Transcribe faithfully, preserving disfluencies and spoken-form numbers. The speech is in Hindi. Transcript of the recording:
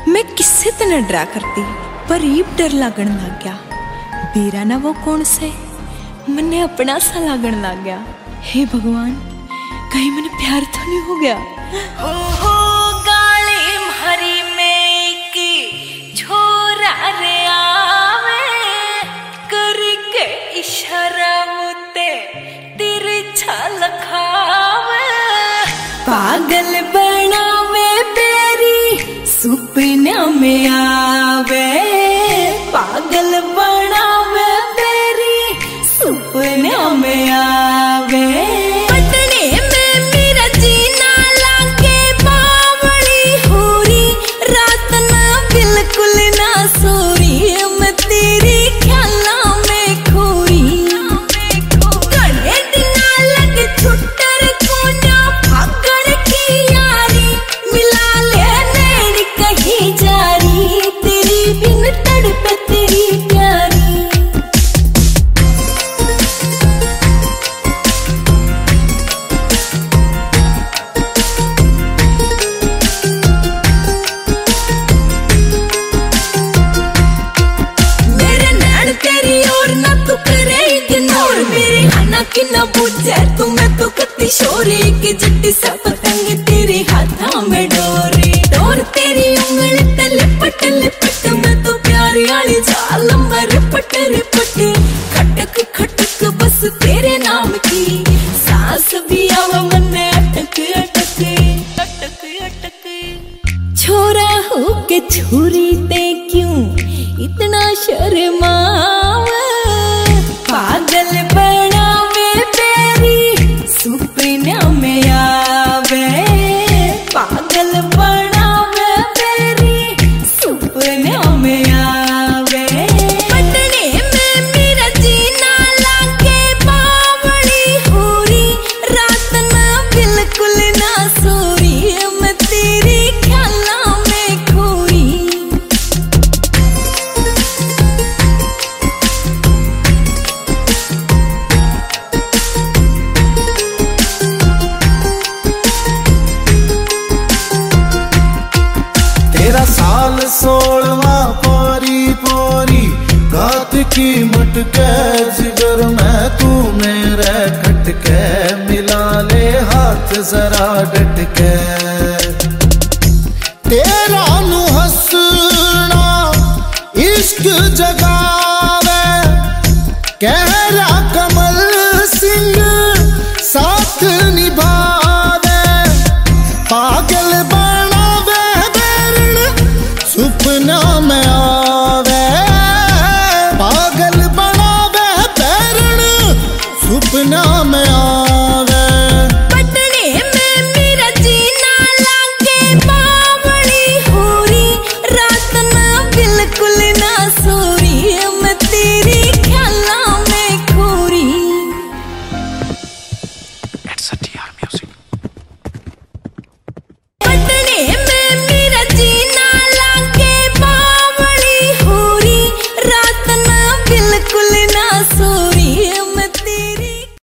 मैं किससे तना डरा करती, पर इब डर लागण लग गया। बेरा ना वो कौन से मन्ने अपना सा लागण लग गया। हे भगवान, कहीं मैंने प्यार तो नहीं हो गया। हो हो गाली भरी में की छोरा रे आवे, करके इशारा मुते तिरछा लखावे। पागल बनावे तेरी सुपना में आवे, पागल बनावे तेरी सुपना में आवे। पटने में मेरा जीना लागे बावली होरी, रात ना बिल्कुल ना सोरी, मैं तेरी ख्याला में खोरी। घने दिना लगे छुट्टर को ना भागण की यारी, मिला ले नैन कहीं जारी, तेरी बिन तड़पे तेरी प्यारी। कि न बुझे तुम्हें तो कति शोरी, की जट्टी सा पतंग तेरे हाथों में डोरी। डोर तेरी उंगली ते लिपट लिपट, मैं तो प्यारी आली जाल मर पट रिपट। खटक खटक बस तेरे नाम की सांस भी आव मन अटक अटक अटक अटक। छोरा हो के छुरी ते क्यों इतना शर्मावे, पागल बनावे तेरी सुपना में आवे, पागल बनावे तेरी सुपना में आवे। पटने में मेरा जीना लागे बावली होरी, रात ना बिल्कुल ना सोरी, मैं तेरी ख्याला में खोरी। तेरा साल सोलवा पोरी पोरी, गात की मटके जिगर में तू मेरे खटके, मिला ले हाथ जरा डटके। तेरा नु हंसना इश्क जगावे, कहरा कमल सिंह साथ निभावे। पागल बनावे सुपना में आवे, पागल बनावे पैरण सुपना में आवे।